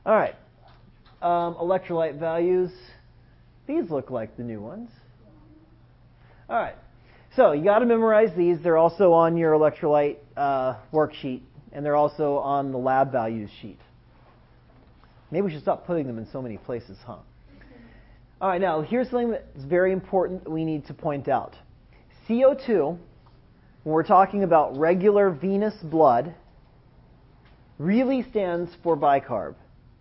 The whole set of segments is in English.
All right. Electrolyte values. These look like the new ones. All right. So you got to memorize these. They're also on your electrolyte worksheet, and they're also on the lab values sheet. Maybe we should stop putting them in so many places, huh? All right, now here's something that's very important that we need to point out. CO2, when we're talking about regular venous blood, really stands for bicarb.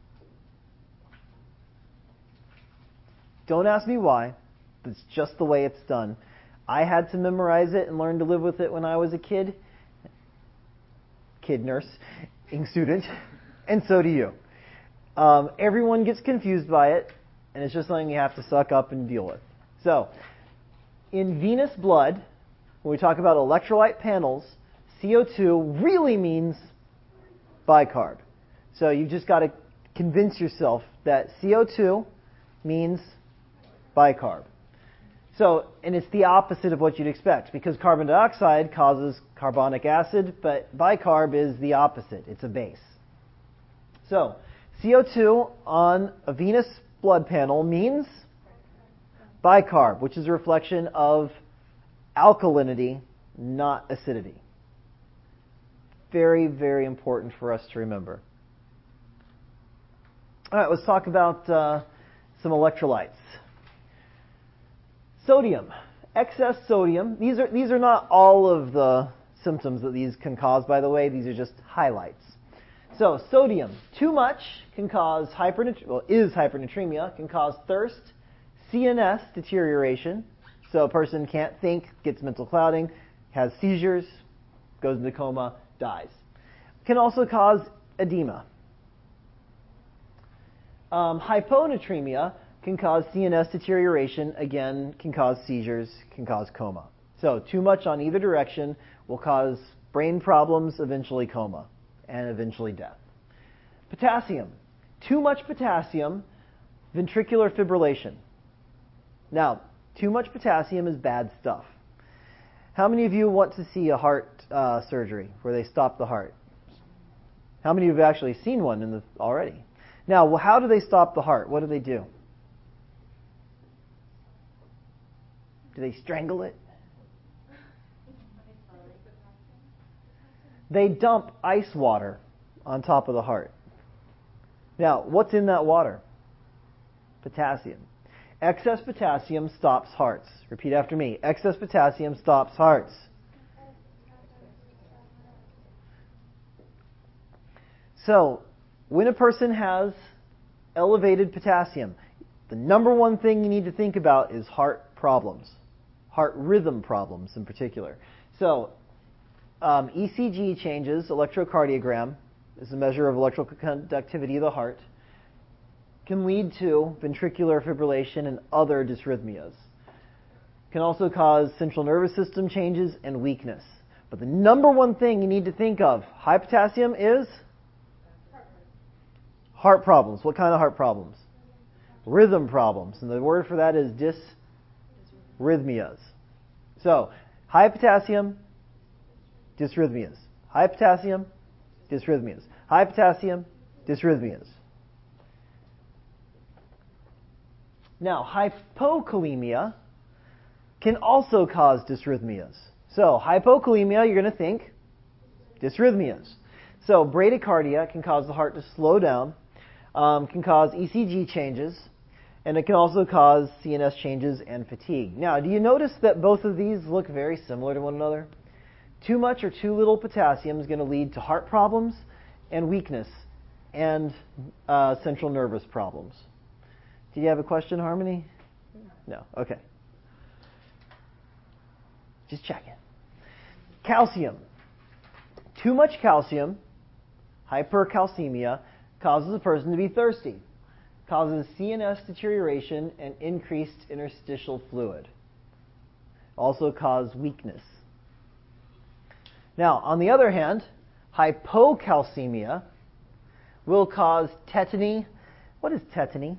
Don't ask me why. It's just the way it's done. I had to memorize it and learn to live with it when I was a kid nurse, student, and so do you. Everyone gets confused by it, and it's just something you have to suck up and deal with. So, in venous blood, when we talk about electrolyte panels, CO2 really means bicarb. So you've just got to convince yourself that CO2 means bicarb. So, and it's the opposite of what you'd expect, because carbon dioxide causes carbonic acid, but bicarb is the opposite. It's a base. So, CO2 on a venous blood panel means bicarb, which is a reflection of alkalinity, not acidity. Very, very important for us to remember. All right, let's talk about some electrolytes. Sodium. Excess sodium. These are not all of the symptoms that these can cause, by the way. These are just highlights. So, sodium. Too much can cause hypernatremia, can cause thirst, CNS deterioration. So a person can't think, gets mental clouding, has seizures, goes into coma, dies. Can also cause edema. Hyponatremia can cause CNS deterioration, again, can cause seizures, can cause coma. So too much on either direction will cause brain problems, eventually coma, and eventually death. Potassium. Too much potassium, ventricular fibrillation. Now, too much potassium is bad stuff. How many of you want to see a heart surgery where they stop the heart? How many of you have actually seen one already? Now, well, how do they stop the heart? What do they do? Do they strangle it? They dump ice water on top of the heart. Now, what's in that water? Potassium. Excess potassium stops hearts. Repeat after me. Excess potassium stops hearts. So, when a person has elevated potassium, the number one thing you need to think about is heart problems. Heart rhythm problems in particular. So, ECG changes, electrocardiogram, is a measure of electrical conductivity of the heart, can lead to ventricular fibrillation and other dysrhythmias. Can also cause central nervous system changes and weakness. But the number one thing you need to think of, high potassium, is heart problems. What kind of heart problems? Rhythm problems. And the word for that is dysrhythmias. So, high potassium, dysrhythmias. High potassium, dysrhythmias. High potassium, dysrhythmias. Now, hypokalemia can also cause dysrhythmias. So, hypokalemia, you're going to think dysrhythmias. So, bradycardia can cause the heart to slow down, can cause ECG changes, and it can also cause CNS changes and fatigue. Now, do you notice that both of these look very similar to one another? Too much or too little potassium is going to lead to heart problems and weakness and central nervous problems. Do you have a question, Harmony? No. Okay. Just checking. Calcium. Too much calcium, hypercalcemia, causes a person to be thirsty, causes CNS deterioration and increased interstitial fluid. Also cause weakness. Now, on the other hand, hypocalcemia will cause tetany. What is tetany?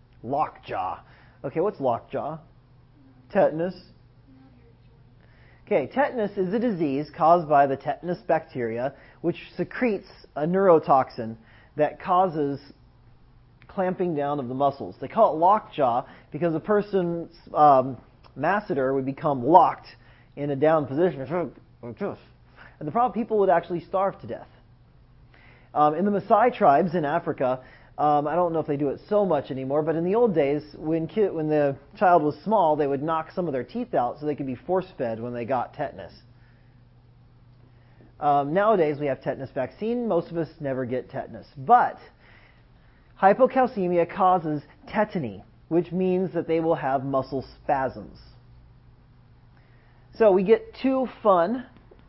Lockjaw. Okay, what's lockjaw? Tetanus. Okay, tetanus is a disease caused by the tetanus bacteria, which secretes a neurotoxin that causes clamping down of the muscles. They call it lockjaw because a person's masseter would become locked in a down position. And the problem, people would actually starve to death. In the Maasai tribes in Africa, I don't know if they do it so much anymore, but in the old days, when the child was small, they would knock some of their teeth out so they could be force-fed when they got tetanus. Nowadays, we have tetanus vaccine. Most of us never get tetanus. But hypocalcemia causes tetany, which means that they will have muscle spasms. So we get two fun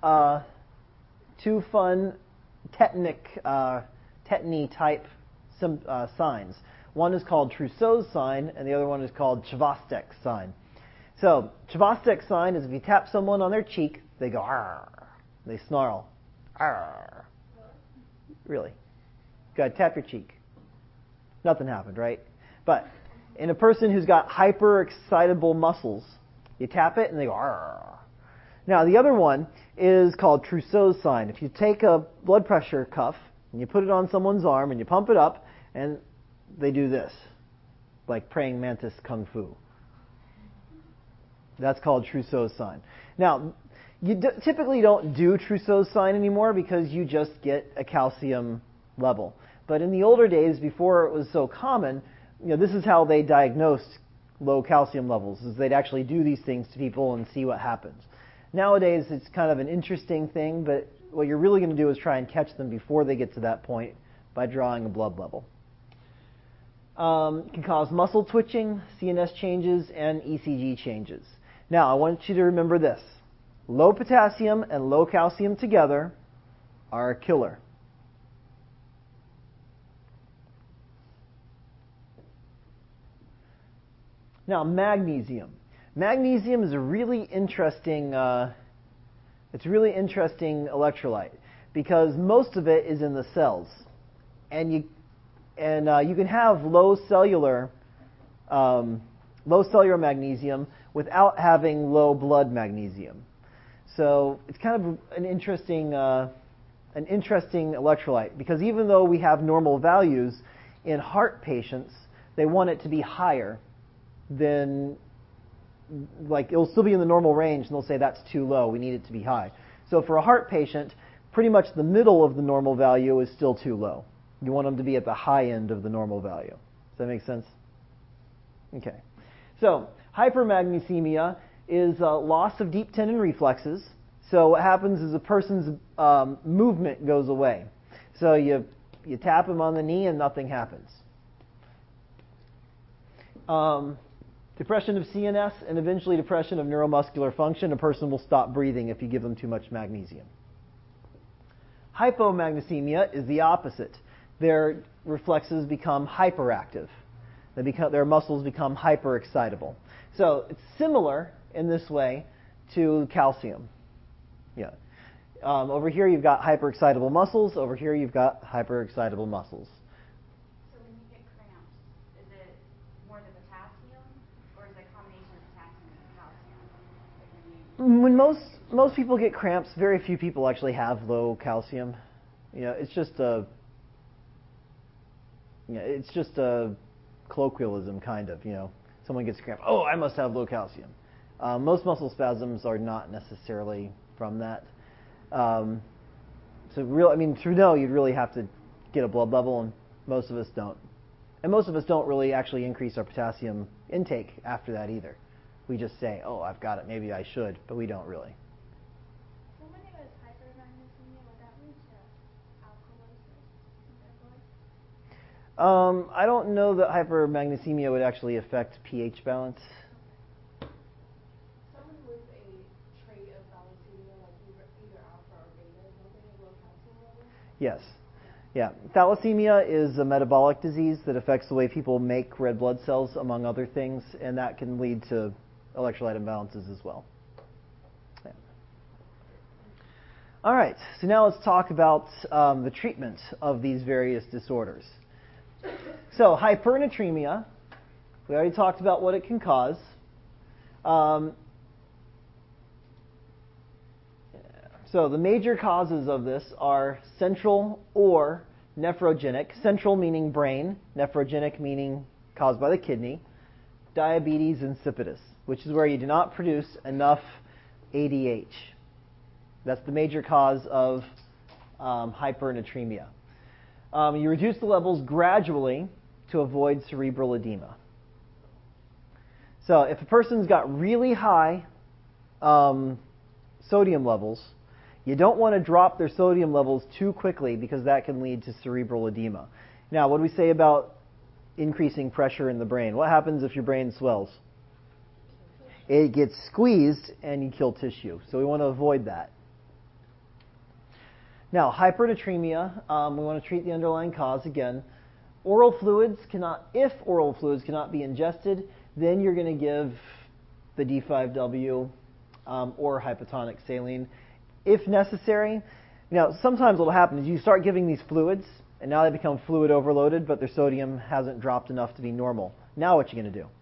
tetany-type signs. One is called Trousseau's sign, and the other one is called Chvostek's sign. So, Chvostek's sign is if you tap someone on their cheek, they go, arr. They snarl. Arr. Really. Go ahead, tap your cheek. Nothing happened, right? But in a person who's got hyper-excitable muscles, you tap it and they go, arr. Now, the other one is called Trousseau's sign. If you take a blood pressure cuff and you put it on someone's arm and you pump it up, and they do this, like praying mantis kung fu. That's called Trousseau's sign. Now, you typically don't do Trousseau's sign anymore because you just get a calcium level. But in the older days, before it was so common, this is how they diagnosed low calcium levels, is they'd actually do these things to people and see what happens. Nowadays, it's kind of an interesting thing, but what you're really going to do is try and catch them before they get to that point by drawing a blood level. Can cause muscle twitching, CNS changes, and ECG changes. Now, I want you to remember this. Low potassium and low calcium together are a killer. Now, magnesium. Magnesium is a really interesting electrolyte because most of it is in the cells. And you can have low cellular magnesium without having low blood magnesium. So it's kind of an interesting electrolyte because even though we have normal values in heart patients, they want it to be higher than, like, it'll still be in the normal range, and they'll say that's too low. We need it to be high. So for a heart patient, pretty much the middle of the normal value is still too low. You want them to be at the high end of the normal value. Does that make sense? Okay. So hypermagnesemia is loss of deep tendon reflexes. So what happens is a person's movement goes away. So you tap them on the knee and nothing happens. Depression of CNS and eventually depression of neuromuscular function. A person will stop breathing if you give them too much magnesium. Hypomagnesemia is the opposite. Their reflexes become hyperactive. Their muscles become hyperexcitable. So it's similar in this way to calcium. Yeah. Over here you've got hyperexcitable muscles. Over here you've got hyperexcitable muscles. So when you get cramps, is it more the potassium, or is it a combination of potassium and calcium? When most people get cramps, very few people actually have low calcium. It's just a colloquialism, kind of. Someone gets cramp. Oh, I must have low calcium. Most muscle spasms are not necessarily from that. To know, you'd really have to get a blood level, and most of us don't. And most of us don't really actually increase our potassium intake after that either. We just say, oh, I've got it, maybe I should, but we don't really. So when it was hypermagnesemia, would that lead to alkalosis in their blood? I don't know that hypermagnesemia would actually affect pH balance. Someone with a trait of thalassemia, like either alpha or beta, don't they have low calcium levels? Yes. Yeah. Thalassemia is a metabolic disease that affects the way people make red blood cells, among other things, and that can lead to electrolyte imbalances as well. Yeah. All right. So now let's talk about the treatment of these various disorders. So hypernatremia, we already talked about what it can cause. So the major causes of this are central or nephrogenic. Central meaning brain, nephrogenic meaning caused by the kidney, diabetes insipidus, which is where you do not produce enough ADH. That's the major cause of hypernatremia. You reduce the levels gradually to avoid cerebral edema. So if a person's got really high sodium levels, you don't want to drop their sodium levels too quickly because that can lead to cerebral edema. Now, what do we say about increasing pressure in the brain? What happens if your brain swells? It gets squeezed and you kill tissue. So we want to avoid that. Now, hypernatremia, we want to treat the underlying cause again. If oral fluids cannot be ingested, then you're going to give the D5W or hypotonic saline if necessary. Now, sometimes what will happen is you start giving these fluids, and now they become fluid overloaded, but their sodium hasn't dropped enough to be normal. Now what are you going to do?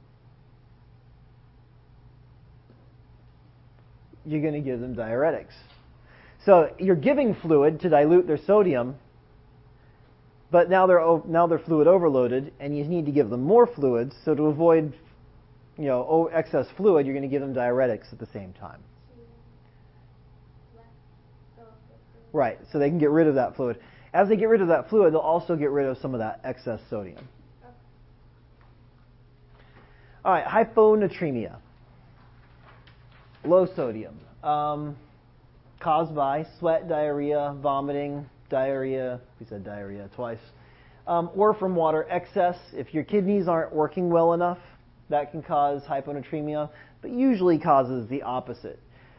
You're going to give them diuretics. So you're giving fluid to dilute their sodium, but now they're fluid overloaded, and you need to give them more fluids. So to avoid, excess fluid, you're going to give them diuretics at the same time. Right. So they can get rid of that fluid. As they get rid of that fluid, they'll also get rid of some of that excess sodium. All right. Hyponatremia. Low sodium. Caused by sweat, diarrhea, vomiting, diarrhea. We said diarrhea twice. Or from water excess. If your kidneys aren't working well enough, that can cause hyponatremia, but usually causes the opposite.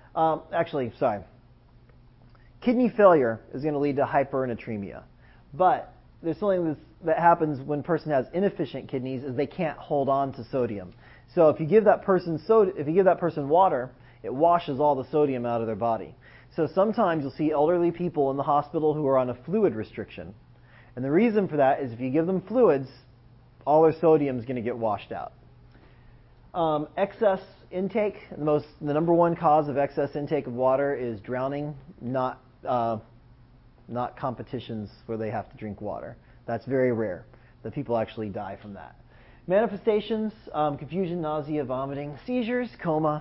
Kidney failure is going to lead to hypernatremia. But there's something that happens when a person has inefficient kidneys is they can't hold on to sodium. So if you give that person water, it washes all the sodium out of their body. So sometimes you'll see elderly people in the hospital who are on a fluid restriction. And the reason for that is if you give them fluids, all their sodium is going to get washed out. Excess intake, the number one cause of excess intake of water is drowning, not competitions where they have to drink water. That's very rare that people actually die from that. Manifestations, confusion, nausea, vomiting, seizures, coma.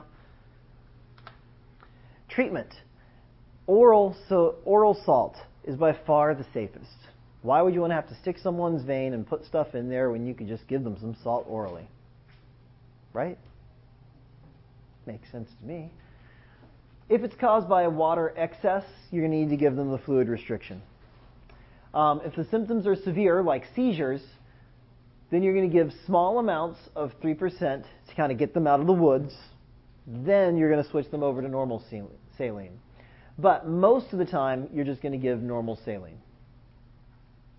Treatment. Oral salt is by far the safest. Why would you want to have to stick someone's vein and put stuff in there when you could just give them some salt orally? Right? Makes sense to me. If it's caused by a water excess, you're going to need to give them the fluid restriction. If the symptoms are severe, like seizures, then you're going to give small amounts of 3% to kind of get them out of the woods. Then you're going to switch them over to normal saline. But most of the time, you're just going to give normal saline.